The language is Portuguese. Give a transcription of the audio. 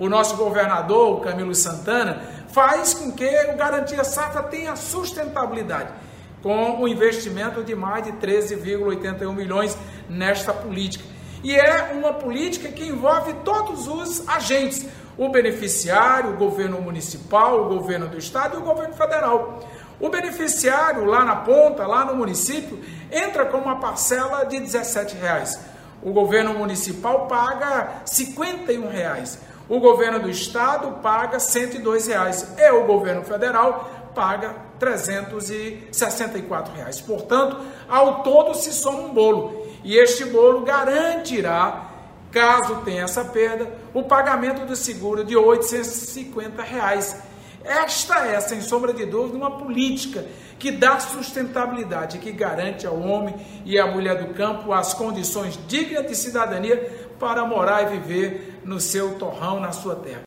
o nosso governador, o Camilo Santana, faz com que o Garantia Safra tenha sustentabilidade, com o investimento de mais de 13,81 milhões nesta política. E é uma política que envolve todos os agentes, o beneficiário, o governo municipal, o governo do estado e o governo federal. O beneficiário lá na ponta, lá no município, entra com uma parcela de R$17. O governo municipal paga R$ 51. O governo do estado paga R$ 102. E o governo federal paga R$ 364. Portanto, ao todo se soma um bolo. E este bolo garantirá, caso tenha essa perda, o pagamento do seguro de R$ 850. Esta é, sem sombra de dúvida, uma política que dá sustentabilidade, que garante ao homem e à mulher do campo as condições dignas de cidadania para morar e viver no seu torrão, na sua terra.